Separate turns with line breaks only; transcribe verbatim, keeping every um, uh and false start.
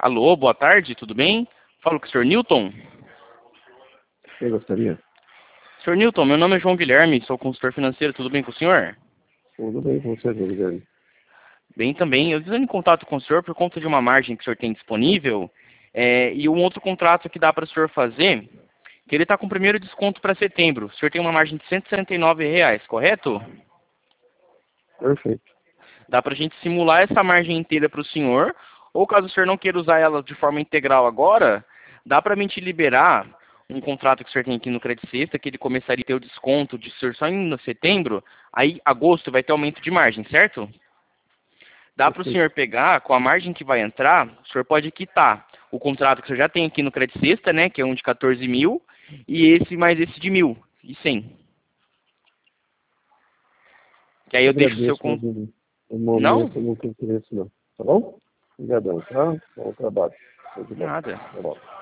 Alô, boa tarde, tudo bem? Falo com o senhor Newton.
Quem gostaria?
senhor Newton, meu nome é João Guilherme, sou consultor financeiro, tudo bem com o senhor?
Tudo bem com você, Guilherme?
Bem também. Eu estou em contato com o senhor por conta de uma margem que o senhor tem disponível é, e um outro contrato que dá para o senhor fazer, que ele está com o primeiro desconto para setembro. O senhor tem uma margem de cento e sessenta e nove reais, correto?
Perfeito.
Dá para a gente simular essa margem inteira para o senhor, ou caso o senhor não queira usar ela de forma integral agora, dá para a gente liberar um contrato que o senhor tem aqui no Credit Sexta, que ele começaria a ter o desconto de senhor só em setembro, aí agosto vai ter aumento de margem, certo? Dá para o
Perfeito.
senhor pegar, com a margem que vai entrar, o senhor pode quitar o contrato que o senhor já tem aqui no Credit Sexta, né, que é um de quatorze mil, e esse mais esse de mil e cem. Que aí eu deixo o seu...
Agradeço,
Con...
mas no no
Não?
momento não tem interesse não. Tá bom? Obrigadão, tá? Bom trabalho. Tudo bom.
Nada.
Tá bom.